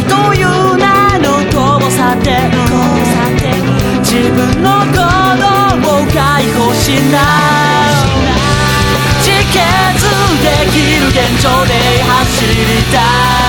という名の交差点、自分の行動を解放しない自決できる現状で走りたい